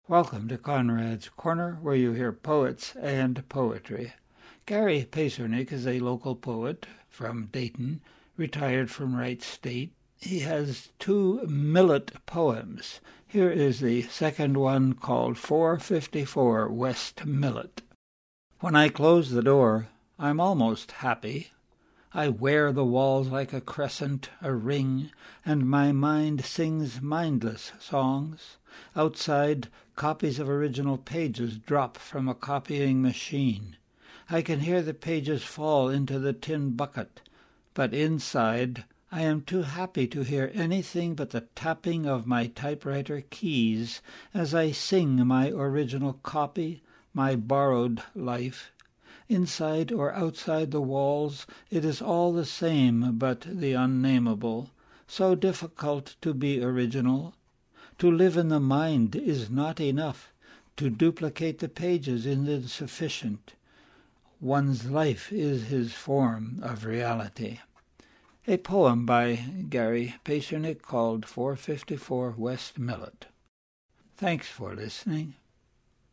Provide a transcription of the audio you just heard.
Welcome to Conrad's Corner, where you hear poets and poetry. Gary Pacernik is a local poet from Dayton, retired from Wright State. He has 2 millet poems. Here is the second one called 454 West Millet. When I close the door, I'm almost happy. I wear the walls like a crescent, a ring, and my mind sings mindless songs. Outside, copies of original pages drop from a copying machine. I can hear the pages fall into the tin bucket, but inside I am too happy to hear anything but the tapping of my typewriter keys as I sing my original copy, my borrowed life. Inside or outside the walls, it is all the same but the unnameable, so difficult to be original. To live in the mind is not enough. To duplicate the pages is insufficient. One's life is his form of reality. A poem by Gary Pacernik called 454 West Millet. Thanks for listening.